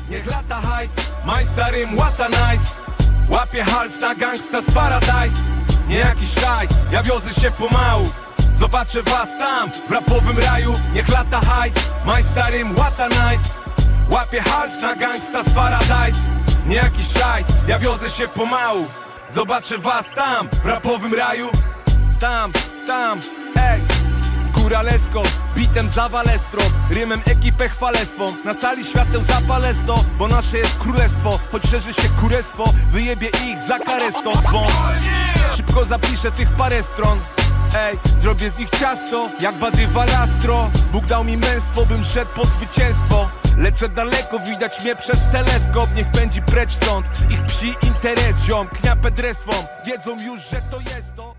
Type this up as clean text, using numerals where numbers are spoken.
niech lata hajs. Maj stary młata nice. Łapie hals na gangsta z Paradise. Nie jakiś szajs, ja wiozę się pomału. Zobaczę was tam, w rapowym raju. Niech lata hajs, maj stary młata nice. Łapie hals na gangsta z Paradise. Nie jakiś szajs, ja wiozę się pomału. Zobaczę was tam, w rapowym raju. Tam, ej. Góralesko, bitem za walestro, rymem ekipę chwalę swą. Na sali świateł zapalę sto, bo nasze jest królestwo. Choć szerzy się kurestwo, wyjebie ich za karę stąd. Szybko zapiszę tych parę stron. Ej, zrobię z nich ciasto, jak Bady Valastro. Bóg dał mi męstwo, bym szedł po zwycięstwo. Lecę daleko, widać mnie przez teleskop. Niech pędzi precz stąd ich psi interes, ziom. Kniapę dres swą, wiedzą już, że to jest to.